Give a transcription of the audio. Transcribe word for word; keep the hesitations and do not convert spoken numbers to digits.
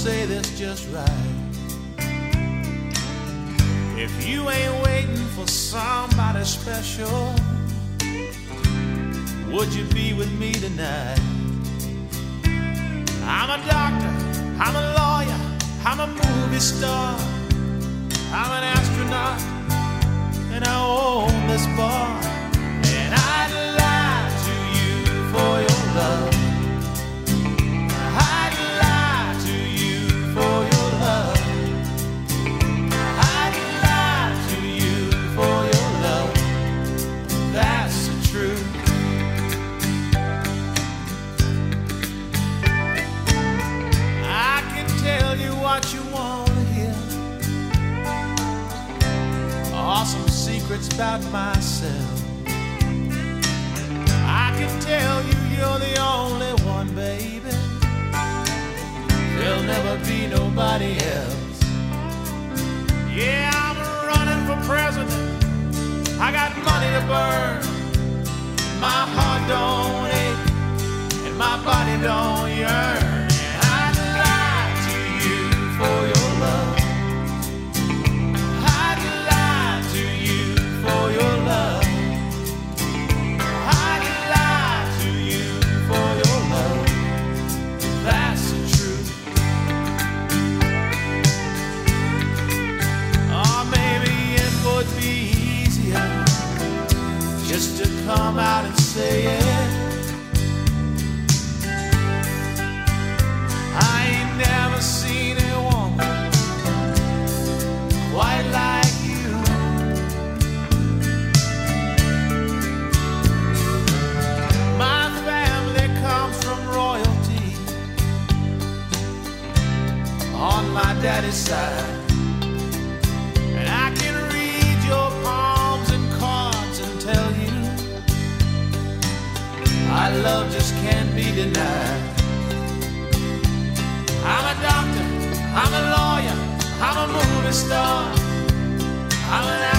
say this just right. If you ain't waiting for somebody special, would you be with me tonight? I'm a doctor, I'm a lawyer, I'm a movie star, I'm an astronaut, and I own this bar. And I'd lie to you for your love. I'd lie to you for your love. I'd lie to you for your love. That's the truth. I can tell you what you want to hear, awesome secrets about myself. I can tell you you're the only one, baby. There'll never be nobody else. Yeah, I'm running for president. I got money to burn. My heart don't ache and my body don't yearn. And I'd lie to you for your love. I'd lie to you for your love. I'd lie to you for your love. That's the truth. Or maybe it would be easier just to come out and say it. I ain't never seen a woman quite like you. My family comes from royalty on my daddy's side, and I can read your palms and cards and tell you our love just can't be denied. I'm a doctor, I'm a lawyer, I'm a movie star, I'm an